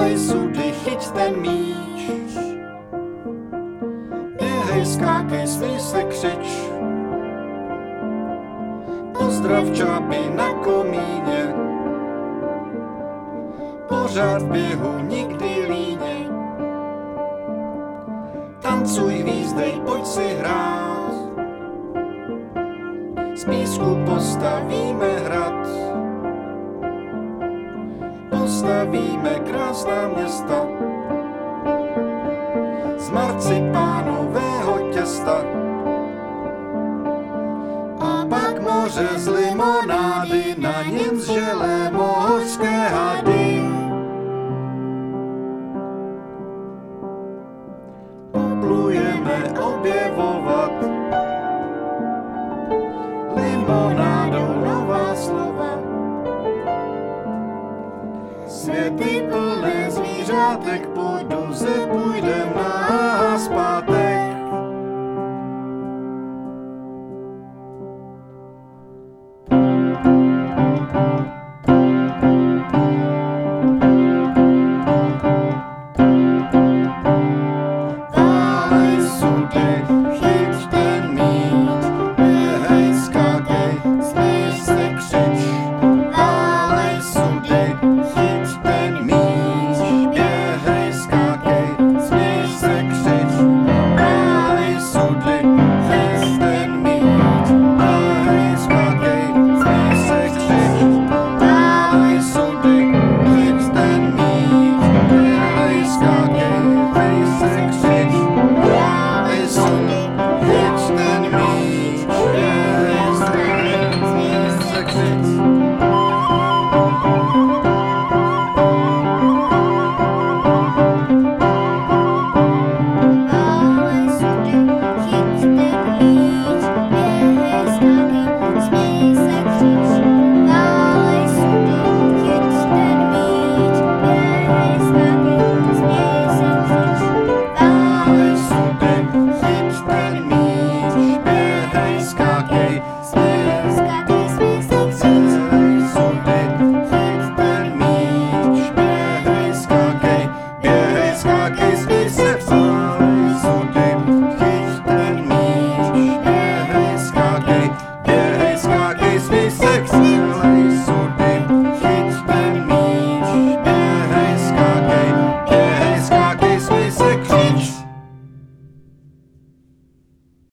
Běhej sudy, chyť ten míč. Běhej, skákej, smij se, křič. Pozdrav čáby na komíně. Pořád v běhu, nikdy líně. Tancuj, hvízdej, pojď si hrát. Z písku postavíme hrad. Postavíme krásná města z marcipánového těsta. A pak moře z limonády, na něm z želé mořské hady. Poplujeme objevovat limonádou nová slova. Světy plné zvířátek, půjdu ze